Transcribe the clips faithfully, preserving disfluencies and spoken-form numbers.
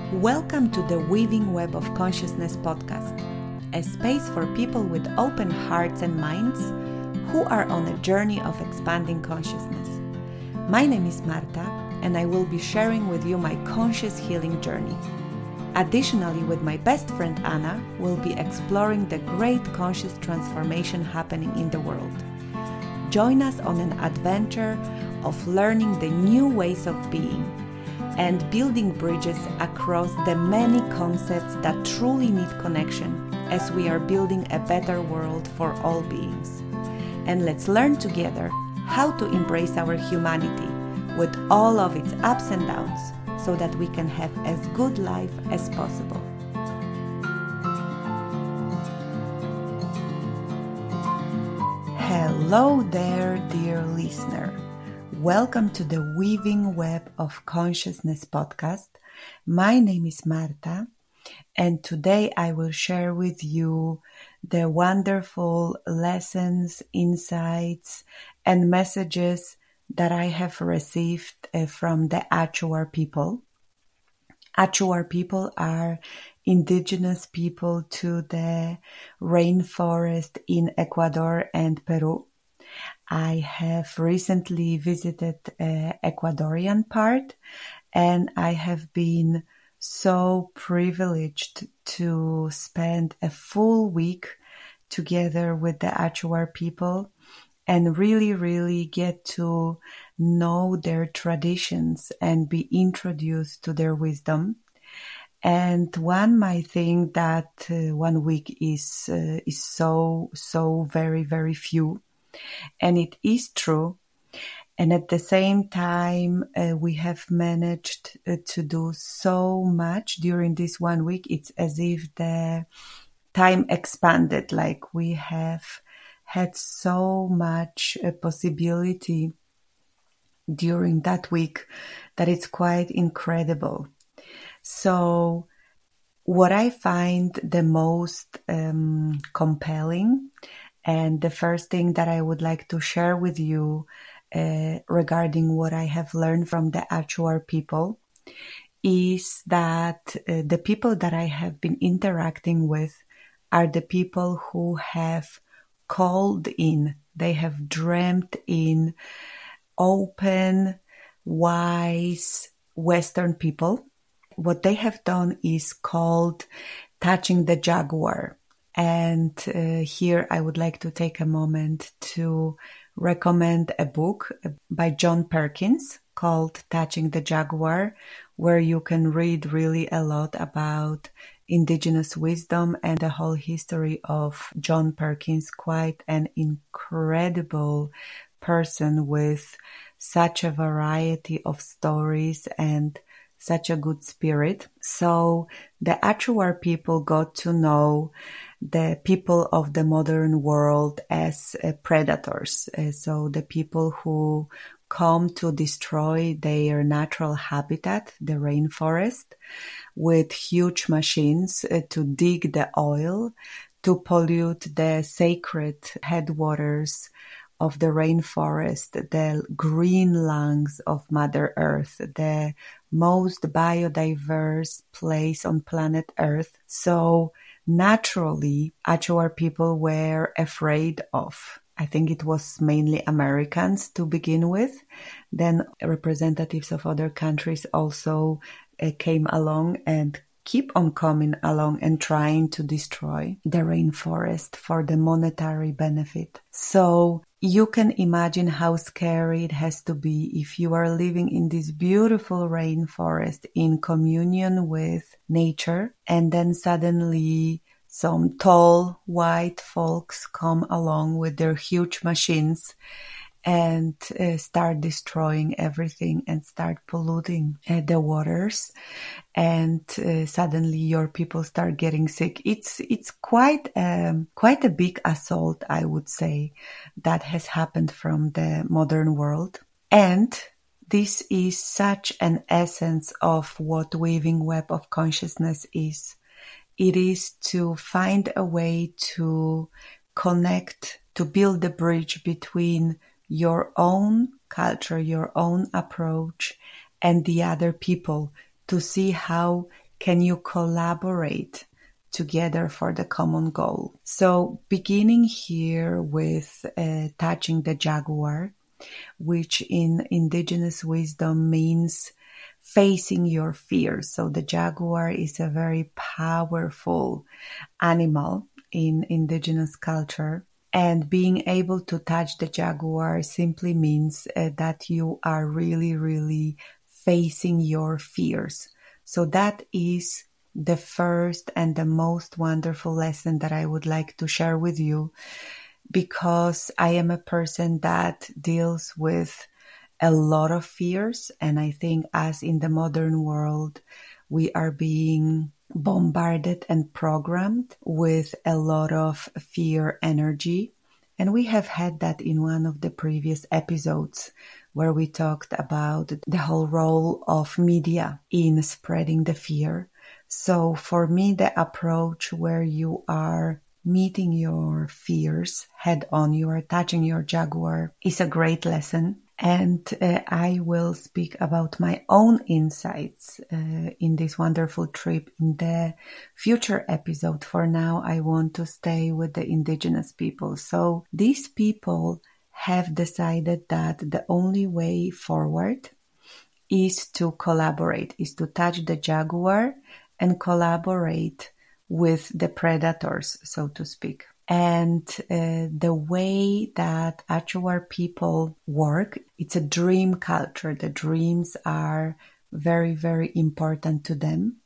Welcome to the Weaving Web of Consciousness podcast, a space for people with open hearts and minds who are on a journey of expanding consciousness. My name is Marta, and I will be sharing with you my conscious healing journey. Additionally, with my best friend Anna, we'll be exploring the great conscious transformation happening in the world. Join us on an adventure of learning the new ways of being and building bridges across the many concepts that truly need connection as we are building a better world for all beings. And let's learn together how to embrace our humanity with all of its ups and downs so that we can have as good life as possible. Hello there, dear listener. Welcome to the Weaving Web of Consciousness podcast. My name is Marta, and today I will share with you the wonderful lessons, insights, and messages that I have received uh, from the Achuar people. Achuar people are indigenous people to the rainforest in Ecuador and Peru. I have recently visited the Ecuadorian part, and I have been so privileged to spend a full week together with the Achuar people and really, really get to know their traditions and be introduced to their wisdom. And one might think that uh, one week is uh, is so, so very, very few. And it is true. And at the same time, uh, we have managed uh, to do so much during this one week. It's as if the time expanded, like we have had so much uh, possibility during that week that it's quite incredible. So what I find the most um, compelling, and the first thing that I would like to share with you uh, regarding what I have learned from the Achuar people is that uh, the people that I have been interacting with are the people who have called in, they have dreamt in open, wise Western people. What they have done is called touching the jaguar. And uh, here I would like to take a moment to recommend a book by John Perkins called Touching the Jaguar, where you can read really a lot about indigenous wisdom and the whole history of John Perkins, quite an incredible person with such a variety of stories and such a good spirit. So the Achuar people got to know the people of the modern world as uh, predators. Uh, so the people who come to destroy their natural habitat, the rainforest, with huge machines uh, to dig the oil, to pollute the sacred headwaters of the rainforest, the green lungs of Mother Earth, the most biodiverse place on planet Earth. So naturally, Achuar people were afraid of, I think it was mainly Americans to begin with. Then representatives of other countries also uh, came along and keep on coming along and trying to destroy the rainforest for the monetary benefit. So you can imagine how scary it has to be if you are living in this beautiful rainforest in communion with nature, and then suddenly some tall white folks come along with their huge machines and uh, start destroying everything and start polluting uh, the waters, and uh, suddenly your people start getting sick. It's it's quite um, quite a big assault, I would say, that has happened from the modern world. And this is such an essence of what Weaving Web of Consciousness is. It is to find a way to connect, to build the bridge between your own culture, your own approach, and the other people, to see how can you collaborate together for the common goal? So beginning here with uh, touching the jaguar, which in indigenous wisdom means facing your fears. So the jaguar is a very powerful animal in indigenous culture. And being able to touch the jaguar simply means uh, that you are really, really facing your fears. So that is the first and the most wonderful lesson that I would like to share with you, because I am a person that deals with a lot of fears. And I think as in the modern world, we are being bombarded and programmed with a lot of fear energy. And we have had that in one of the previous episodes where we talked about the whole role of media in spreading the fear. So for me, the approach where you are meeting your fears head on, you are touching your jaguar, is a great lesson. And uh, I will speak about my own insights uh, in this wonderful trip in the future episode. For now, I want to stay with the indigenous people. So these people have decided that the only way forward is to collaborate, is to touch the jaguar and collaborate with the predators, so to speak. And uh, the way that Achuar people work, it's a dream culture. The dreams are very, very important to them.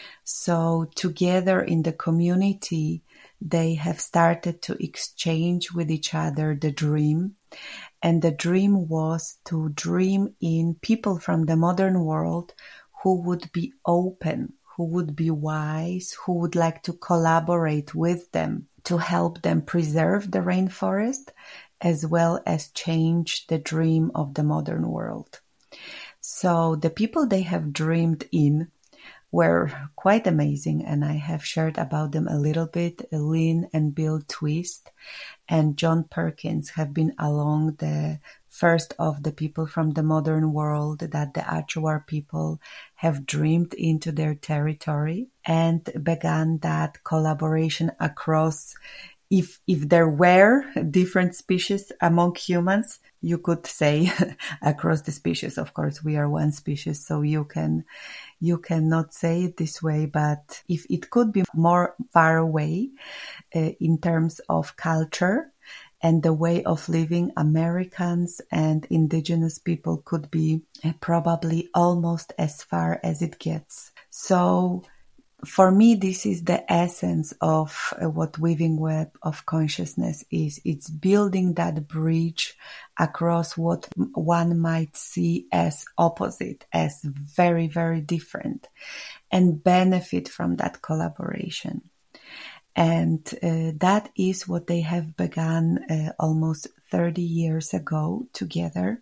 So together in the community, they have started to exchange with each other the dream. And the dream was to dream in people from the modern world who would be open, who would be wise, who would like to collaborate with them to help them preserve the rainforest, as well as change the dream of the modern world. So the people they have dreamed in were quite amazing, and I have shared about them a little bit. Lynn and Bill Twist and John Perkins have been along the first of the people from the modern world that the Achuar people have dreamed into their territory and began that collaboration across, if if there were different species among humans, you could say across the species. Of course, we are one species, so you can you cannot say it this way, but if it could be more far away uh, in terms of culture and the way of living, Americans and indigenous people could be uh, probably almost as far as it gets. So for me, this is the essence of uh, what Weaving Web of Consciousness is. It's building that bridge across what one might see as opposite, as very, very different, and benefit from that collaboration. And uh, that is what they have begun uh, almost thirty years ago together,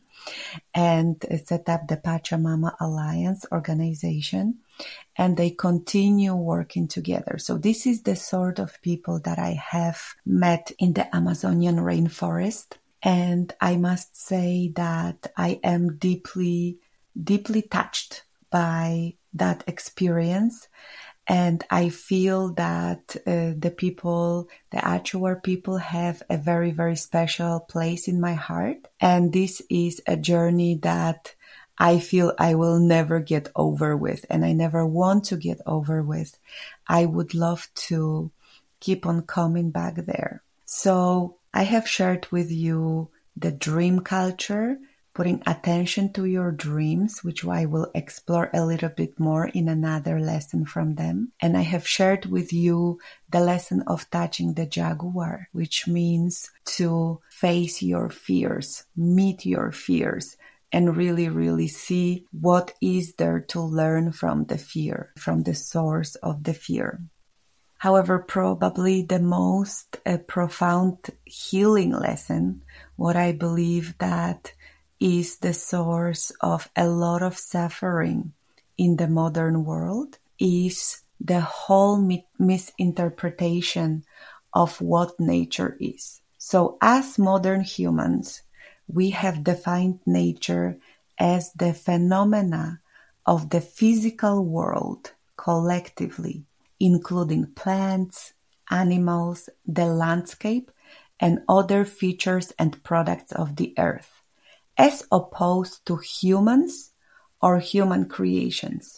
and uh, set up the Pachamama Alliance organization. And they continue working together. So this is the sort of people that I have met in the Amazonian rainforest. And I must say that I am deeply, deeply touched by that experience. And I feel that uh, the people, the Achuar people, have a very, very special place in my heart. And this is a journey that I feel I will never get over with, and I never want to get over with. I would love to keep on coming back there. So I have shared with you the dream culture, putting attention to your dreams, which I will explore a little bit more in another lesson from them. And I have shared with you the lesson of touching the jaguar, which means to face your fears, meet your fears, and really, really see what is there to learn from the fear, from the source of the fear. However, probably the most uh, profound healing lesson, what I believe that is the source of a lot of suffering in the modern world, is the whole mi- misinterpretation of what nature is. So as modern humans, we have defined nature as the phenomena of the physical world collectively, including plants, animals, the landscape, and other features and products of the earth, as opposed to humans or human creations.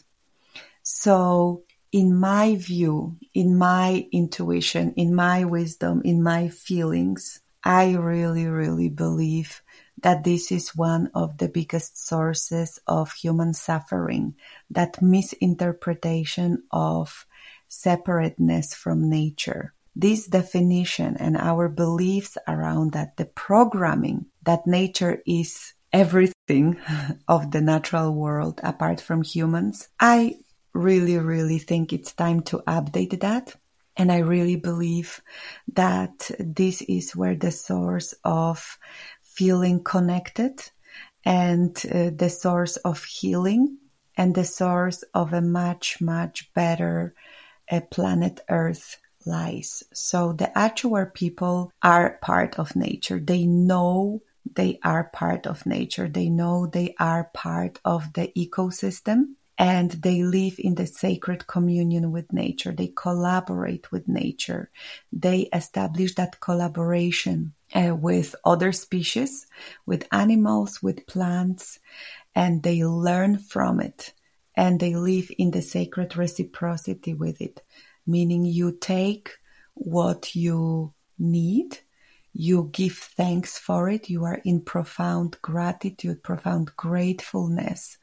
So, in my view, in my intuition, in my wisdom, in my feelings, I really, really believe that this is one of the biggest sources of human suffering, that misinterpretation of separateness from nature. This definition and our beliefs around that, the programming that nature is everything of the natural world apart from humans, I really, really think it's time to update that. And I really believe that this is where the source of feeling connected and uh, the source of healing and the source of a much, much better uh, planet Earth lies. So the Achuar people are part of nature. They know they are part of nature. They know they are part of the ecosystem. And they live in the sacred communion with nature. They collaborate with nature. They establish that collaboration uh, with other species, with animals, with plants, and they learn from it. And they live in the sacred reciprocity with it, meaning you take what you need, you give thanks for it, you are in profound gratitude, profound gratefulness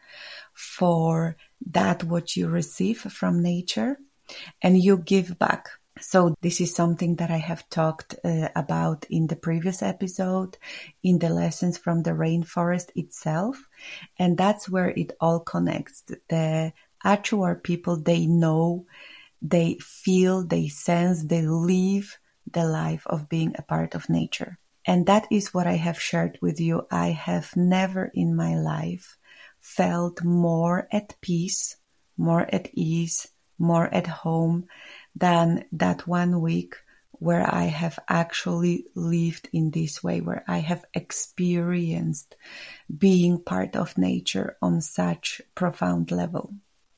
for that what you receive from nature, and you give back. So this is something that I have talked uh, about in the previous episode, in the lessons from the rainforest itself, and that's where it all connects. The Achuar people, they know, they feel, they sense, they live the life of being a part of nature. And that is what I have shared with you. I have never in my life felt more at peace, more at ease, more at home than that one week where I have actually lived in this way, where I have experienced being part of nature on such profound level.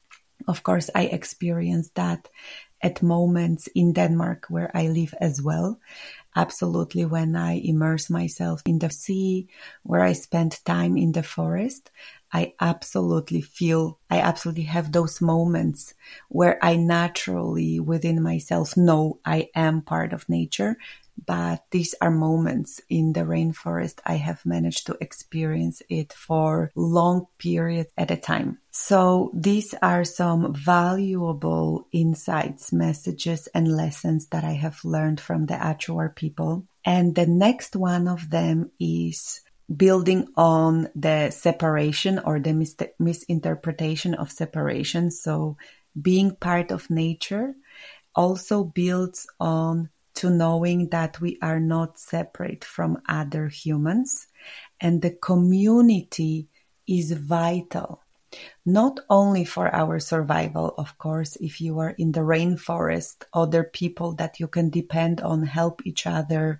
Of course, I experienced that at moments in Denmark where I live as well. Absolutely, when I immerse myself in the sea, where I spend time in the forest, I absolutely feel, I absolutely have those moments where I naturally within myself know I am part of nature. But these are moments in the rainforest I have managed to experience it for long periods at a time. So these are some valuable insights, messages, and lessons that I have learned from the Achuar people. And the next one of them is building on the separation or the mis- misinterpretation of separation. So being part of nature also builds on to knowing that we are not separate from other humans, and the community is vital, not only for our survival. Of course, if you are in the rainforest, other people that you can depend on, help each other,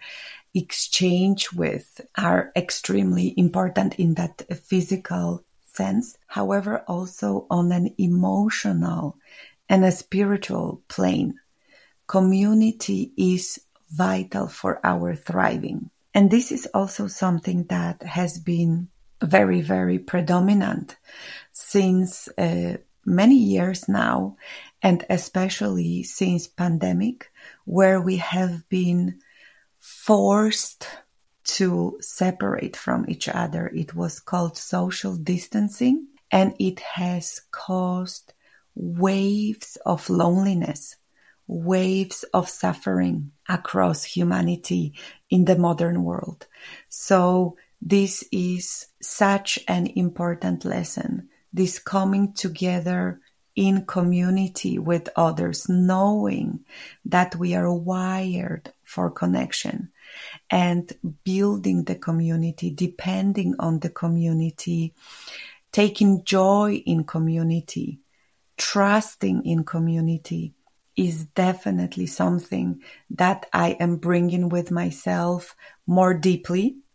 exchange with, are extremely important in that physical sense. However, also on an emotional and a spiritual plane, community is vital for our thriving. And this is also something that has been very, very predominant since uh, many years now, and especially since pandemic, where we have been forced to separate from each other. It was called social distancing, and it has caused waves of loneliness, waves of suffering across humanity in the modern world. So this is such an important lesson, this coming together in community with others, knowing that we are wired for connection, and building the community, depending on the community, taking joy in community, trusting in community is definitely something that I am bringing with myself more deeply.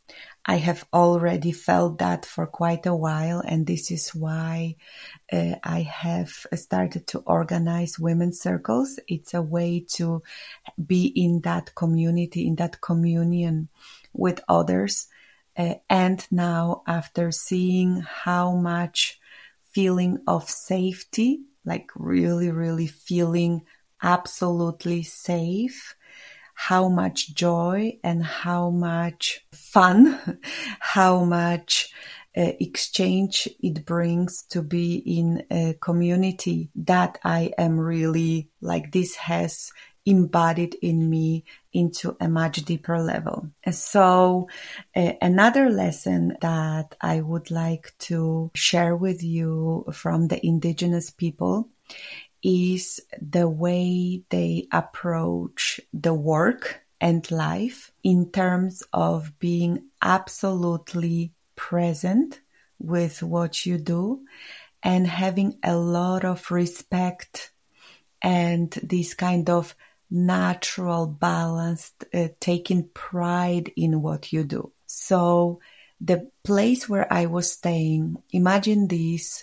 I have already felt that for quite a while, and this is why uh, I have started to organize women's circles. It's a way to be in that community, in that communion with others. Uh, and now, after seeing how much feeling of safety, like really, really feeling absolutely safe, how much joy and how much fun, how much uh, exchange it brings to be in a community, that I am really like, this has embodied in me into a much deeper level. So uh, another lesson that I would like to share with you from the indigenous people is the way they approach the work and life in terms of being absolutely present with what you do and having a lot of respect and this kind of natural balance, uh, taking pride in what you do. So the place where I was staying, imagine this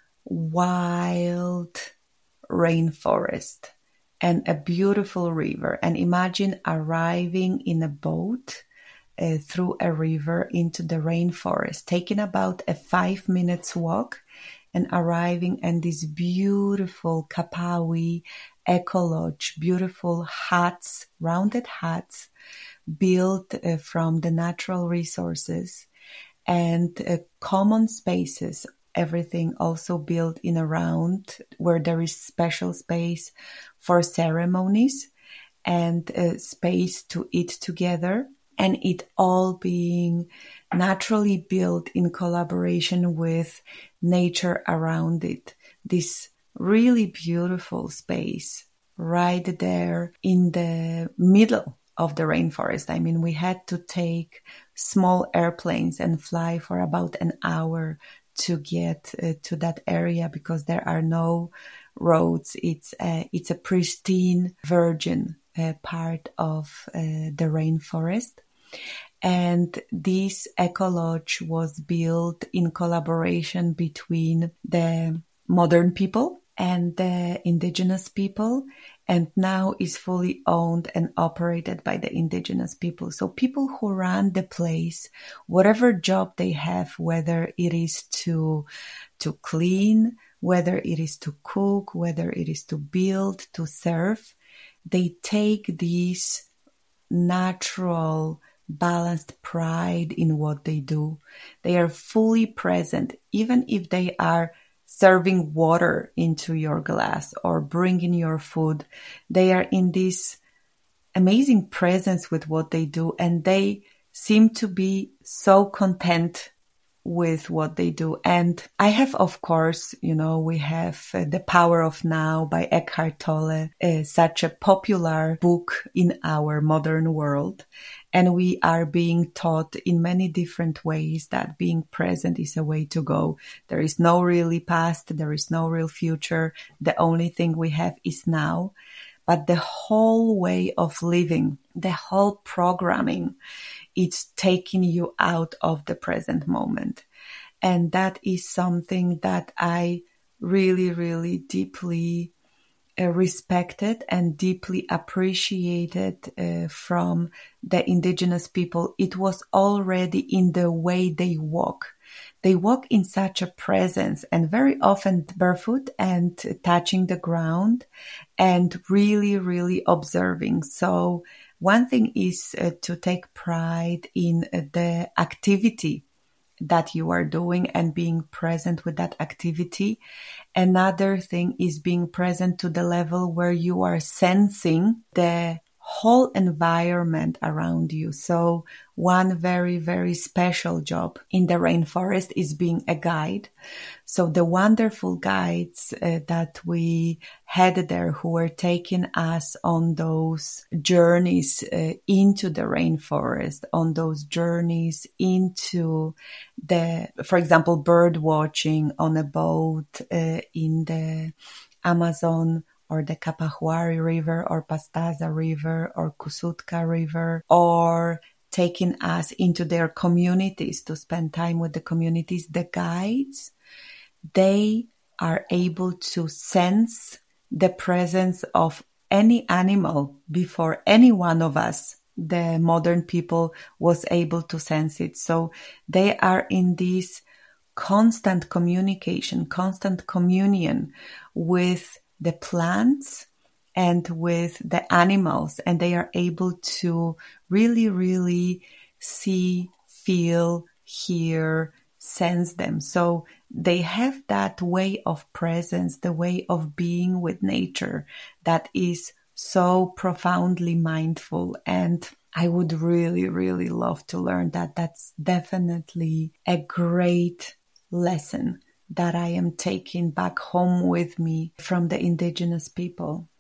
wild rainforest and a beautiful river, and imagine arriving in a boat uh, through a river into the rainforest, taking about a five minutes walk and arriving in this beautiful Kapawi eco lodge, beautiful huts, rounded huts built uh, from the natural resources and uh, common spaces. Everything also built in a round where there is special space for ceremonies and uh, space to eat together, and it all being naturally built in collaboration with nature around it. This really beautiful space right there in the middle of the rainforest. I mean, we had to take small airplanes and fly for about an hour to get uh, to that area because there are no roads. It's a, it's a pristine, virgin uh, part of uh, the rainforest. And this eco lodge was built in collaboration between the modern people and the indigenous people, and now is fully owned and operated by the indigenous people. So people who run the place, whatever job they have, whether it is to to clean, whether it is to cook, whether it is to build, to serve, they take this natural, balanced pride in what they do. They are fully present, even if they are serving water into your glass or bringing your food. They are in this amazing presence with what they do, and they seem to be so content with what they do. And I have, of course, you know, we have uh, The Power of Now by Eckhart Tolle, uh, such a popular book in our modern world. And we are being taught in many different ways that being present is a way to go. There is no really past, there is no real future. The only thing we have is now. But the whole way of living, the whole programming, it's taking you out of the present moment. And that is something that I really, really deeply uh, respected and deeply appreciated uh, from the indigenous people. It was already in the way they walk. They walk in such a presence, and very often barefoot and touching the ground and really, really observing. So one thing is uh, to take pride in uh, the activity that you are doing and being present with that activity. Another thing is being present to the level where you are sensing the whole environment around you. So one very, very special job in the rainforest is being a guide. So the wonderful guides uh, that we had there who were taking us on those journeys uh, into the rainforest, on those journeys into the, for example, bird watching on a boat uh, in the Amazon or the Capahuari River or Pastaza River or Kusutka River, or taking us into their communities to spend time with the communities, the guides, they are able to sense the presence of any animal before any one of us, the modern people, was able to sense it. So they are in this constant communication, constant communion with the plants and with the animals, and they are able to really, really see, feel, hear, sense them. So they have that way of presence, the way of being with nature that is so profoundly mindful. And I would really, really love to learn that. That's definitely a great lesson that I am taking back home with me from the indigenous people.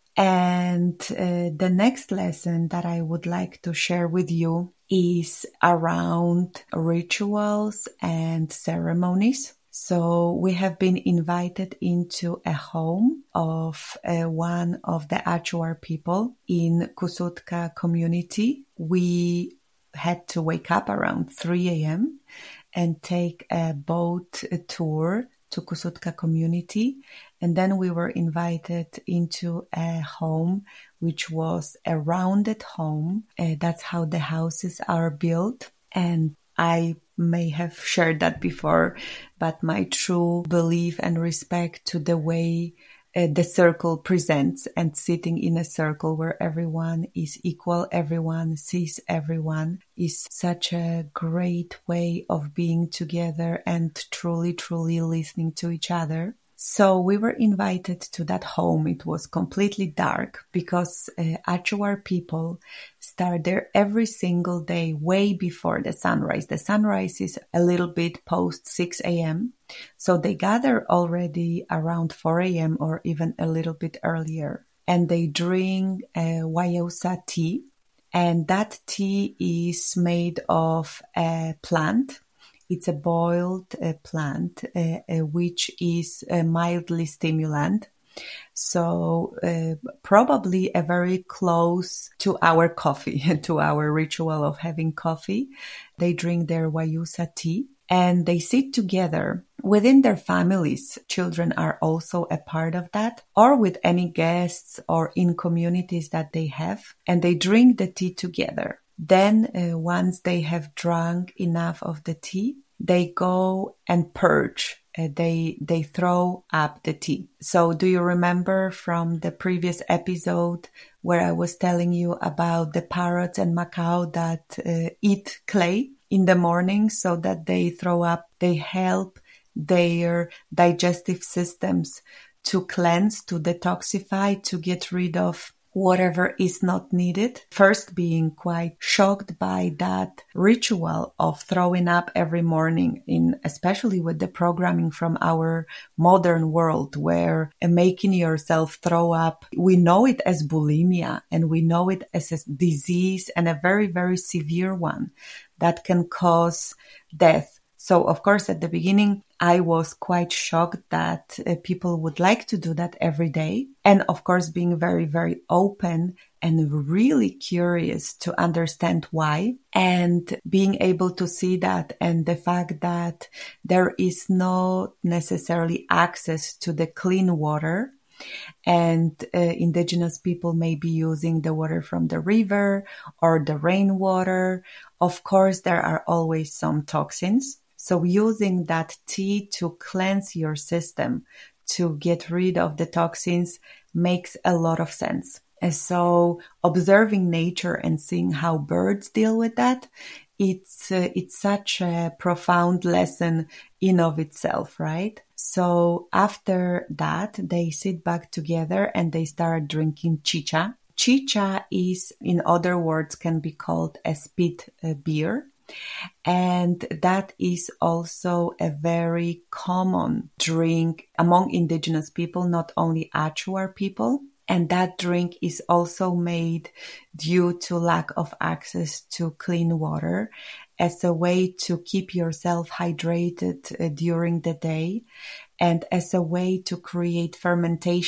And uh, the next lesson that I would like to share with you is around rituals and ceremonies. So we have been invited into a home of uh, one of the Achuar people in Kusutka community. We had to wake up around three a.m. and take a boat tour to Kusutka community. And then we were invited into a home, which was a rounded home. Uh, that's how the houses are built. And I may have shared that before, but my true belief and respect to the way uh, the circle presents, and sitting in a circle where everyone is equal, everyone sees everyone, is such a great way of being together and truly, truly listening to each other. So we were invited to that home. It was completely dark because uh, Achuar people start there every single day way before the sunrise. The sunrise is a little bit post six a.m. So they gather already around four a.m. or even a little bit earlier. And they drink uh, Wayusa tea. And that tea is made of a plant. It's a boiled uh, plant, uh, uh, which is uh, mildly stimulant. So uh, probably a very close to our coffee, to our ritual of having coffee. They drink their Wayusa tea and they sit together within their families. Children are also a part of that, or with any guests or in communities that they have, and they drink the tea together. Then uh, once they have drunk enough of the tea, they go and purge. Uh, they they throw up the tea. So do you remember from the previous episode where I was telling you about the parrots and macaw that uh, eat clay in the morning so that they throw up? They help their digestive systems to cleanse, to detoxify, to get rid of whatever is not needed. First, being quite shocked by that ritual of throwing up every morning, in especially with the programming from our modern world, where making yourself throw up, we know it as bulimia, and we know it as a disease, and a very, very severe one that can cause death. So, of course, at the beginning, I was quite shocked that uh, people would like to do that every day. And of course, being very, very open and really curious to understand why, and being able to see that, and the fact that there is not necessarily access to the clean water. And uh, indigenous people may be using the water from the river or the rainwater. Of course, there are always some toxins. So using that tea to cleanse your system, to get rid of the toxins, makes a lot of sense. And so observing nature and seeing how birds deal with that, it's uh, it's such a profound lesson in of itself, right? So after that, they sit back together and they start drinking chicha. Chicha is, in other words, can be called a spit uh, beer. And that is also a very common drink among indigenous people, not only Achuar people. And that drink is also made due to lack of access to clean water, as a way to keep yourself hydrated uh, during the day, and as a way to create fermentation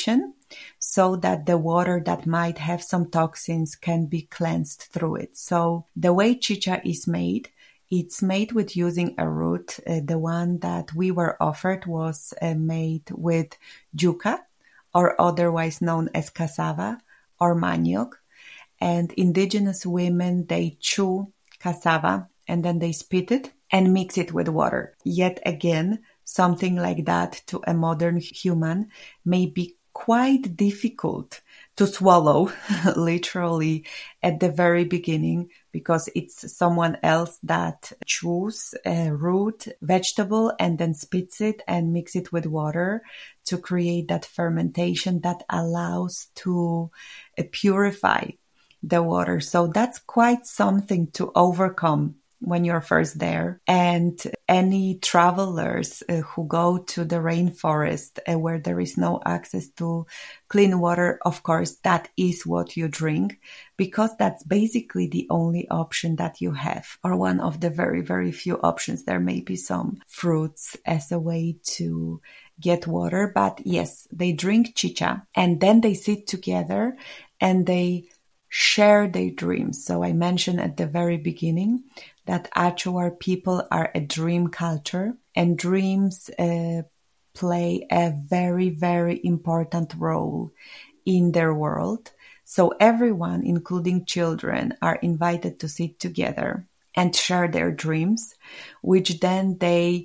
so that the water that might have some toxins can be cleansed through it. So the way chicha is made, it's made with using a root. Uh, the one that we were offered was uh, made with yuca, or otherwise known as cassava or manioc. And indigenous women, they chew cassava and then they spit it and mix it with water. Yet again, something like that to a modern human may be quite difficult to swallow, literally at the very beginning, because it's someone else that chews a root vegetable and then spits it and mix it with water to create that fermentation that allows to uh, purify the water. So that's quite something to overcome when you're first there. And any travelers uh, who go to the rainforest uh, where there is no access to clean water, of course, that is what you drink, because that's basically the only option that you have, or one of the very, very few options. There may be some fruits as a way to get water, but yes, they drink chicha and then they sit together and they share their dreams. So I mentioned at the very beginning that Achuar people are a dream culture, and dreams uh, play a very, very important role in their world. So everyone, including children, are invited to sit together and share their dreams, which then they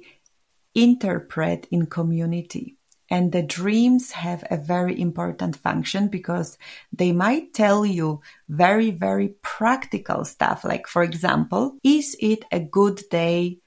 interpret in community. And the dreams have a very important function because they might tell you very, very practical stuff. Like, for example, is it a good day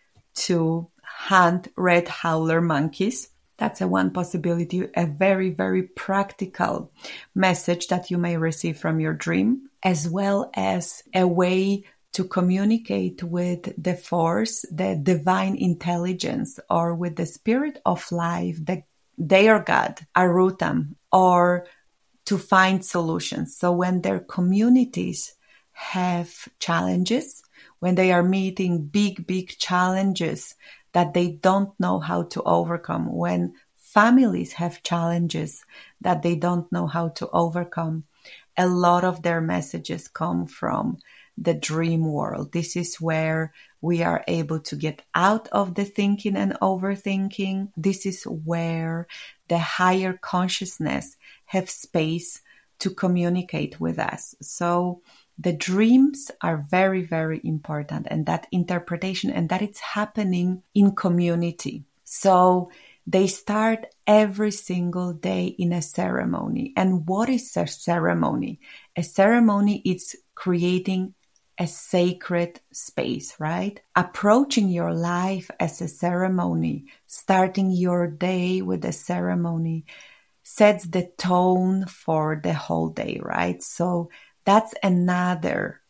to hunt red howler monkeys? That's a one possibility, a very, very practical message that you may receive from your dream, as well as a way to communicate with the force, the divine intelligence, or with the spirit of life, the their God, Arutam, or to find solutions. So when their communities have challenges, when they are meeting big, big challenges that they don't know how to overcome, when families have challenges that they don't know how to overcome, a lot of their messages come from the dream world. This is where we are able to get out of the thinking and overthinking. This is where the higher consciousness have space to communicate with us. So the dreams are very, very important, and that interpretation, and that it's happening in community. So they start every single day in a ceremony. And what is a ceremony? A ceremony is creating a sacred space, right? Approaching your life as a ceremony, starting your day with a ceremony, sets the tone for the whole day, right? So that's another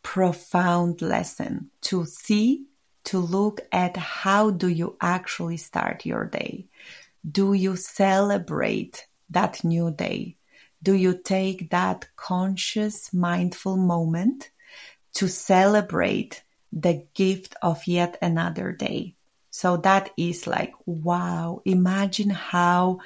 profound lesson to see, to look at how do you actually start your day? Do you celebrate that new day? Do you take that conscious, mindful moment to celebrate the gift of yet another day? So that is like, wow, imagine how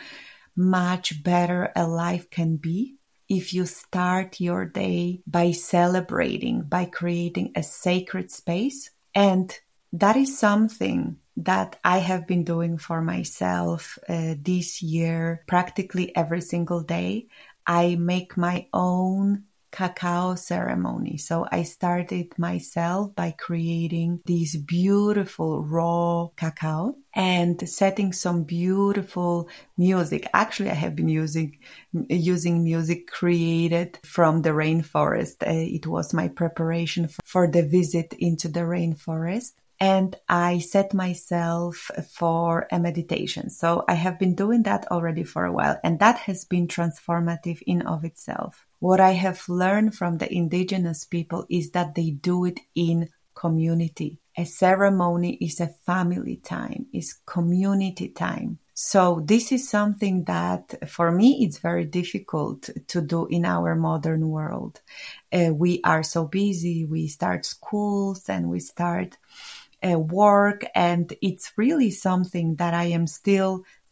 much better a life can be if you start your day by celebrating, by creating a sacred space. And that is something that I have been doing for myself uh, this year, practically every single day. I make my own cacao ceremony. So I started myself by creating this beautiful raw cacao and setting some beautiful music. Actually, I have been using using music created from the rainforest. Uh, it was my preparation for, for the visit into the rainforest. And I set myself for a meditation. So I have been doing that already for a while, and that has been transformative in of itself. What I have learned from the indigenous people is that they do it in community. A ceremony is a family time, is community time. So this is something that for me, it's very difficult to do in our modern world. Uh, we are so busy. We start schools and we start uh, work. And it's really something that I am still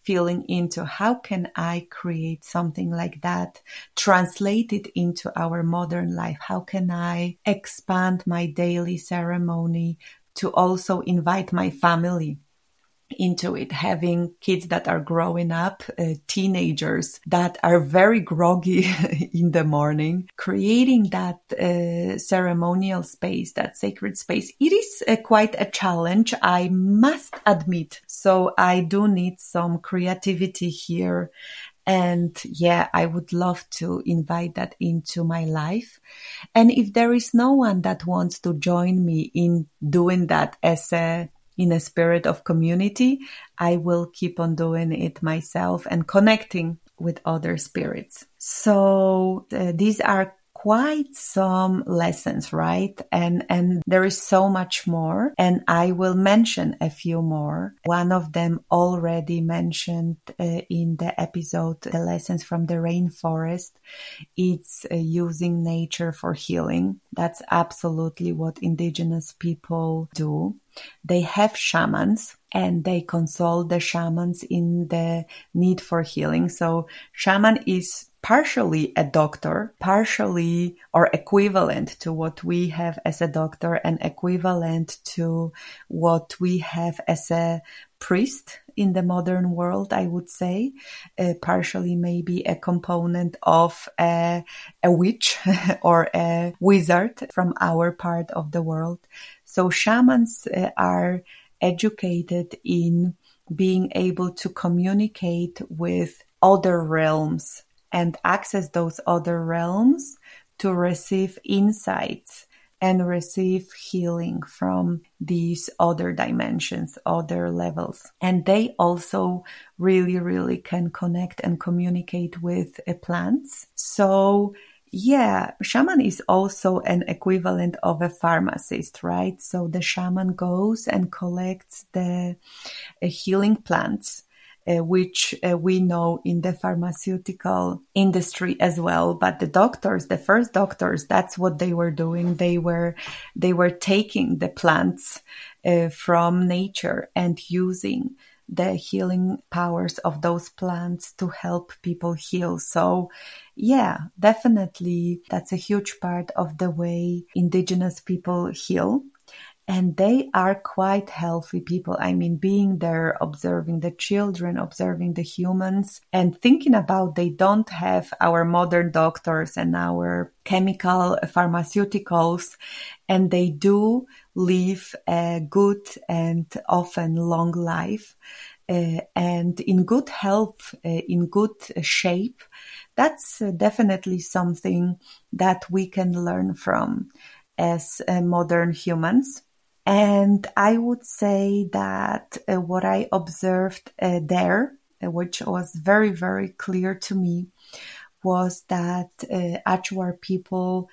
feeling into how can I create something like that, translate it into our modern life? How can I expand my daily ceremony to also invite my family into it, having kids that are growing up, uh, teenagers that are very groggy in the morning, creating that uh, ceremonial space, that sacred space. It is uh, quite a challenge, I must admit. So I do need some creativity here. And yeah, I would love to invite that into my life. And if there is no one that wants to join me in doing that as a in a spirit of community, I will keep on doing it myself and connecting with other spirits. So uh, these are quite some lessons, right? And and there is so much more, and I will mention a few more. One of them already mentioned uh, in the episode, the lessons from the rainforest. It's uh, using nature for healing. That's absolutely what indigenous people do. They have shamans and they consult the shamans in the need for healing. So shaman is partially a doctor, partially or equivalent to what we have as a doctor and equivalent to what we have as a priest in the modern world, I would say. Uh, partially maybe a component of a, a witch or a wizard from our part of the world. So shamans uh, are educated in being able to communicate with other realms and access those other realms to receive insights and receive healing from these other dimensions, other levels. And they also really, really can connect and communicate with uh, plants. So yeah, shaman is also an equivalent of a pharmacist, right? So the shaman goes and collects the uh, healing plants, Uh, which uh, we know in the pharmaceutical industry as well. But the doctors, the first doctors, that's what they were doing. They were, they were taking the plants uh, from nature and using the healing powers of those plants to help people heal. So yeah, definitely that's a huge part of the way indigenous people heal. And they are quite healthy people. I mean, being there, observing the children, observing the humans, and thinking about they don't have our modern doctors and our chemical pharmaceuticals, and they do live a good and often long life uh, and in good health, uh, in good shape. That's uh, definitely something that we can learn from as uh, modern humans. And I would say that uh, what I observed uh, there, uh, which was very, very clear to me, was that uh, Achuar people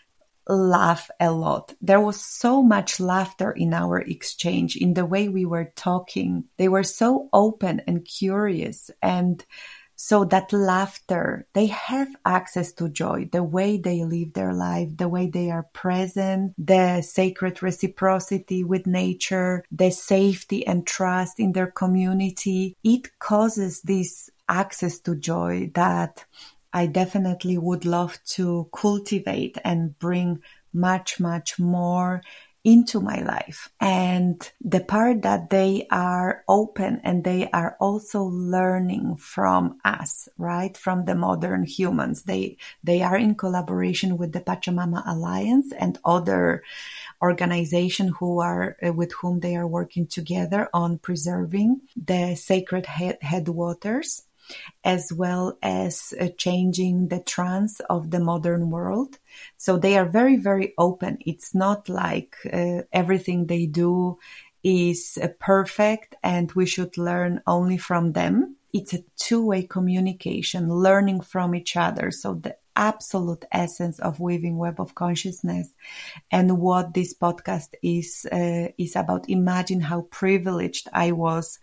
laugh a lot. There was so much laughter in our exchange, in the way we were talking. They were so open and curious, and so that laughter, they have access to joy, the way they live their life, the way they are present, the sacred reciprocity with nature, the safety and trust in their community. It causes this access to joy that I definitely would love to cultivate and bring much, much more into my life. And the part that they are open and they are also learning from us, right? From the modern humans. They, they are in collaboration with the Pachamama Alliance and other organizations who are, uh, with whom they are working together on preserving the sacred head, headwaters, as well as uh, changing the trance of the modern world. So they are very, very open. It's not like uh, everything they do is uh, perfect and we should learn only from them. It's a two-way communication, learning from each other. So the absolute essence of Weaving Web of Consciousness and what this podcast is, uh, is about. Imagine how privileged I was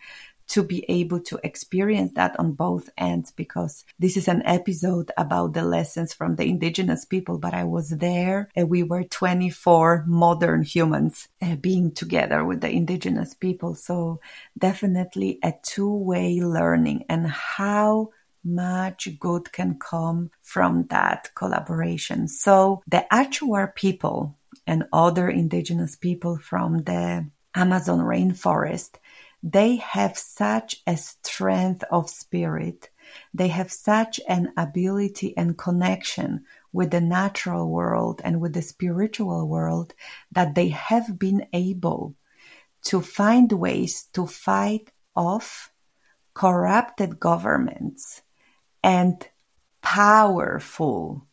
to be able to experience that on both ends, because this is an episode about the lessons from the indigenous people, but I was there and we were twenty-four modern humans uh, being together with the indigenous people. So definitely a two-way learning, and how much good can come from that collaboration. So the Achuar people and other indigenous people from the Amazon rainforest, they have such a strength of spirit. They have such an ability and connection with the natural world and with the spiritual world that they have been able to find ways to fight off corrupted governments and powerful,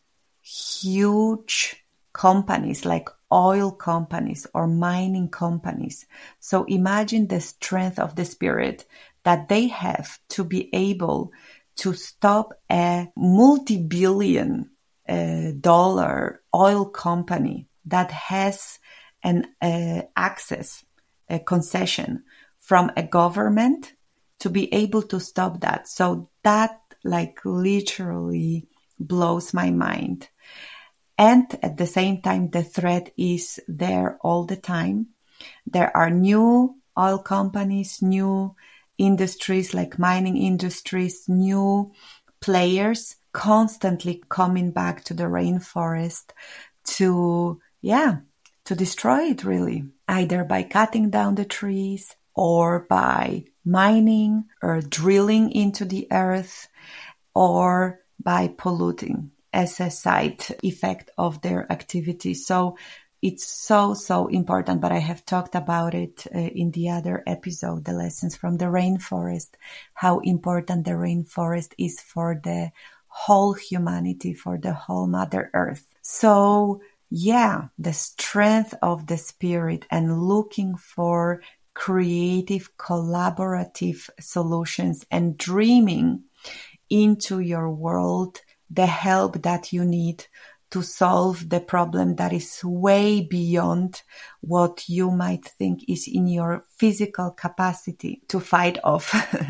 huge companies like oil companies or mining companies. So imagine the strength of the spirit that they have to be able to stop a multi-billion uh, dollar oil company that has an uh, access, a concession from a government, to be able to stop that. So that like literally blows my mind. And at the same time, the threat is there all the time. There are new oil companies, new industries like mining industries, new players constantly coming back to the rainforest to, yeah, to destroy it really, either by cutting down the trees or by mining or drilling into the earth or by polluting as a side effect of their activity. So it's so, so important, but I have talked about it uh, in the other episode, the lessons from the rainforest, how important the rainforest is for the whole humanity, for the whole Mother Earth. So yeah, the strength of the spirit and looking for creative, collaborative solutions and dreaming into your world the help that you need to solve the problem that is way beyond what you might think is in your physical capacity to fight off.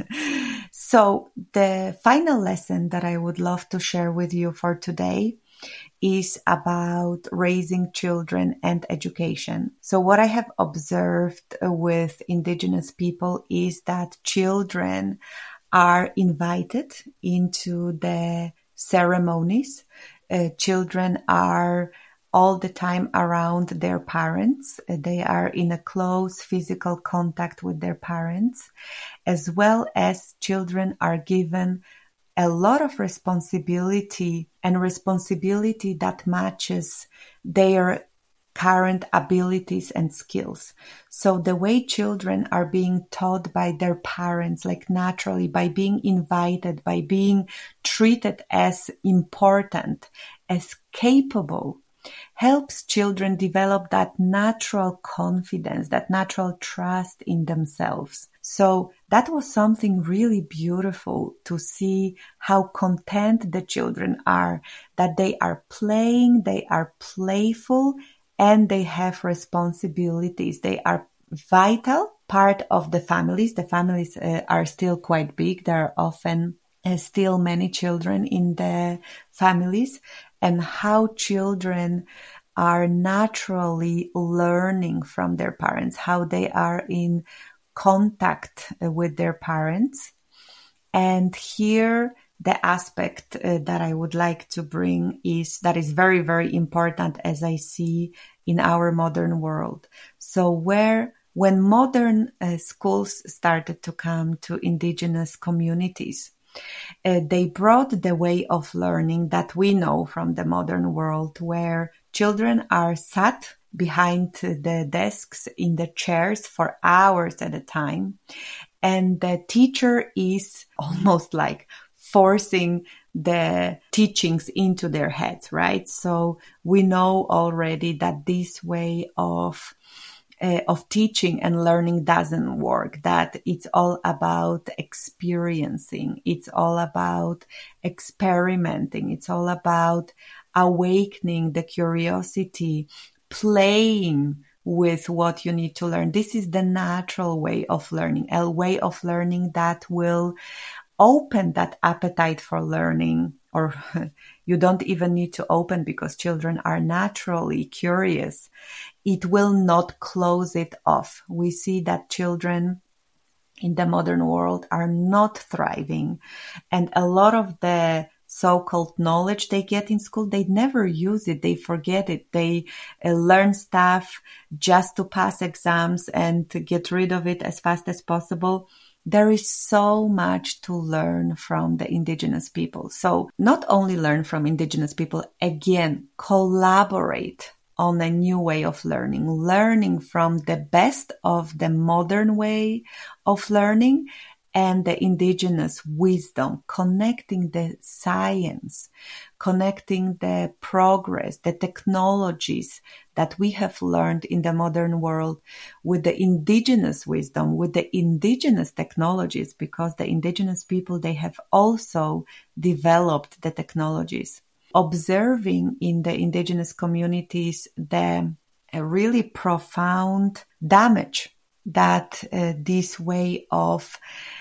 So the final lesson that I would love to share with you for today is about raising children and education. So what I have observed with indigenous people is that children are invited into the ceremonies. Uh, children are all the time around their parents. Uh, they are in a close physical contact with their parents, as well as children are given a lot of responsibility and responsibility that matches their current abilities and skills. So the way children are being taught by their parents, like naturally, by being invited, by being treated as important, as capable, helps children develop that natural confidence, that natural trust in themselves. So that was something really beautiful to see how content the children are, that they are playing, they are playful, and they have responsibilities. They are vital part of the families. The families uh, are still quite big. There are often uh, still many children in the families, and how children are naturally learning from their parents, how they are in contact uh, with their parents. And here, the aspect uh, that I would like to bring is that is very, very important as I see in our modern world. So where, when modern uh, schools started to come to indigenous communities, uh, they brought the way of learning that we know from the modern world, where children are sat behind the desks in the chairs for hours at a time. And the teacher is almost like forcing the teachings into their heads, right? So we know already that this way of uh, of teaching and learning doesn't work, that it's all about experiencing, it's all about experimenting, it's all about awakening the curiosity, playing with what you need to learn. This is the natural way of learning, a way of learning that will open that appetite for learning, or you don't even need to open because children are naturally curious. It will not close it off. We see that children in the modern world are not thriving, and a lot of the so-called knowledge they get in school, they never use it. They forget it. They uh, learn stuff just to pass exams and to get rid of it as fast as possible. There is so much to learn from the indigenous people. So not only learn from indigenous people, again, collaborate on a new way of learning, learning from the best of the modern way of learning and the indigenous wisdom, connecting the science, connecting the progress, the technologies that we have learned in the modern world with the indigenous wisdom, with the indigenous technologies, because the indigenous people, they have also developed the technologies. Observing in the indigenous communities the uh, really profound damage that uh, this way of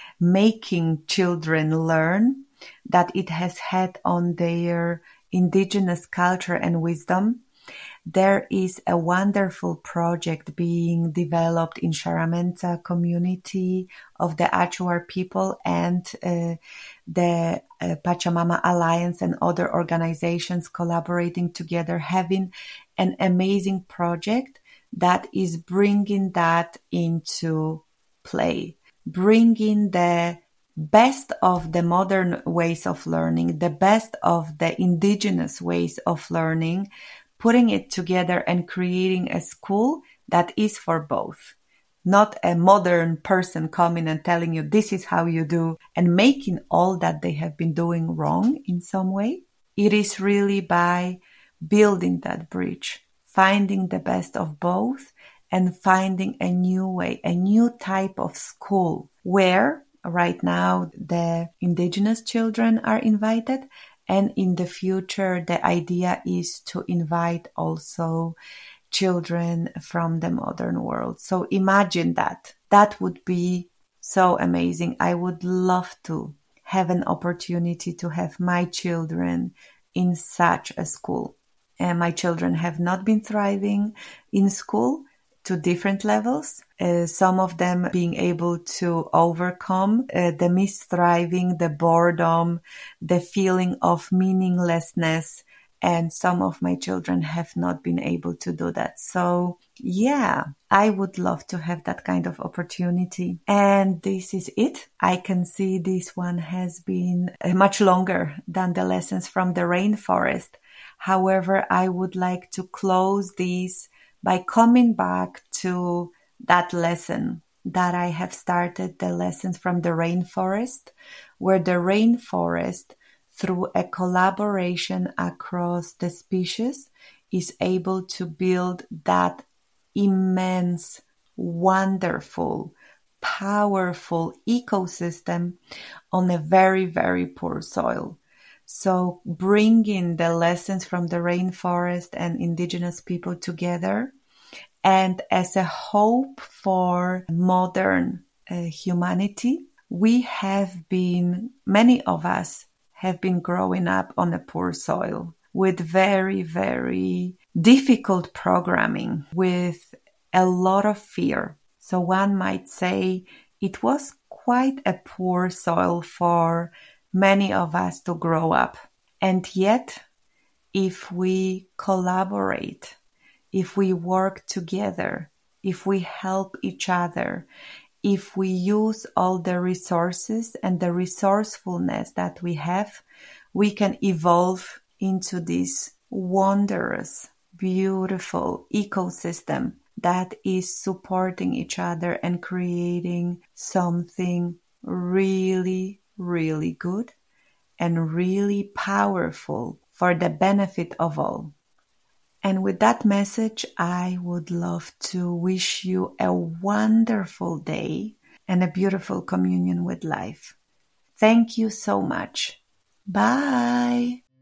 making children learn, that it has had on their indigenous culture and wisdom. There is a wonderful project being developed in Xaramenta community of the Achuar people and uh, the uh, Pachamama Alliance and other organizations collaborating together, having an amazing project that is bringing that into play, bringing the best of the modern ways of learning, the best of the indigenous ways of learning, putting it together and creating a school that is for both. Not a modern person coming and telling you this is how you do and making all that they have been doing wrong in some way. It is really by building that bridge, finding the best of both and finding a new way, a new type of school where right now the indigenous children are invited. And in the future, the idea is to invite also children from the modern world. So imagine that. That would be so amazing. I would love to have an opportunity to have my children in such a school. And my children have not been thriving in school to different levels. Uh, some of them being able to overcome uh, the misthriving, the boredom, the feeling of meaninglessness. And some of my children have not been able to do that. So yeah, I would love to have that kind of opportunity. And this is it. I can see this one has been much longer than the lessons from the rainforest. However, I would like to close this by coming back to that lesson that I have started, the lessons from the rainforest, where the rainforest, through a collaboration across the species, is able to build that immense, wonderful, powerful ecosystem on a very, very poor soil. So bringing the lessons from the rainforest and indigenous people together, and as a hope for modern uh, humanity, we have been, many of us have been growing up on a poor soil with very, very difficult programming, with a lot of fear. So one might say it was quite a poor soil for many of us to grow up. And yet, if we collaborate, if we work together, if we help each other, if we use all the resources and the resourcefulness that we have, we can evolve into this wondrous, beautiful ecosystem that is supporting each other and creating something really, really good and really powerful for the benefit of all. And with that message, I would love to wish you a wonderful day and a beautiful communion with life. Thank you so much. Bye.